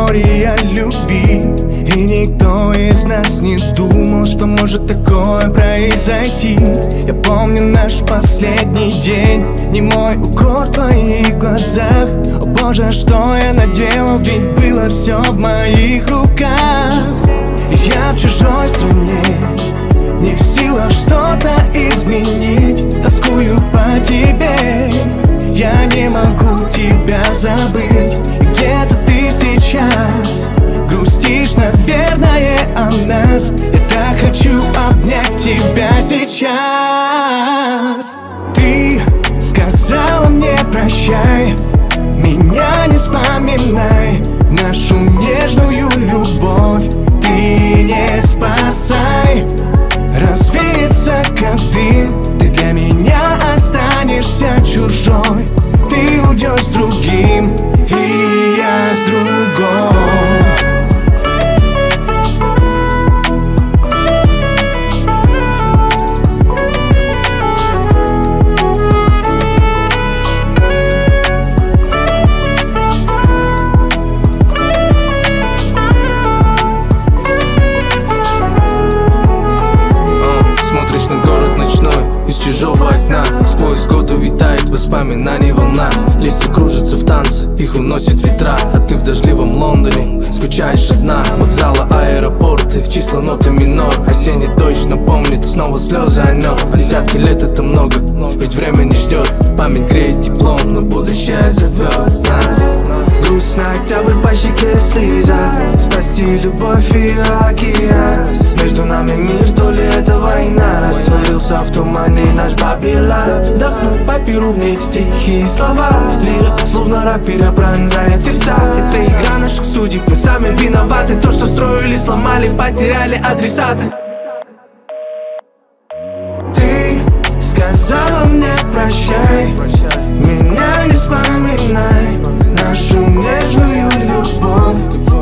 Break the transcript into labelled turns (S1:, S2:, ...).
S1: история любви, и никто из нас не думал, что может такое произойти. Я помню наш последний день, немой укор в твоих глазах. О боже, что я наделал, ведь было все в моих руках. Я в чужой стране, не в силах что-то изменить. Тоскую по тебе, я не могу тебя забыть. И где-то ты сейчас грустишь, наверное, о нас. Я так хочу обнять тебя сейчас. Ты сказала мне прощай, меня не вспоминай. Нашу нежную любовь ты не спасай. Развеется как дым, ты для меня останешься чужой. Ты уйдешь с другим, и я с другой.
S2: Смотришь на город ночной из чужого окна. Сквозь годы витает воспоминаний волна. Листья кружатся в танце, их уносит ветра. А ты в дождливом Лондоне скучаешь одна. Вокзалы, аэропорты, числа ноты минор. Осенний дождь напомнит снова слезы о нем. Десятки лет это много, ведь время не ждет. Память греет теплом, но будущее зовет нас. Грустно, октябрь, по щеке слеза. Спасти любовь и океан. Между нами мир, то ли это война. Растворился в тумане наш Babylon. Вдохнул по перу в ней стихи и слова. Лира, словно рапира, пронзает сердца. Это игра наших судеб, мы сами виноваты. То, что строили, сломали, потеряли адресаты.
S1: Ты сказала мне прощай, меня не вспоминай. Нашу нежную любовь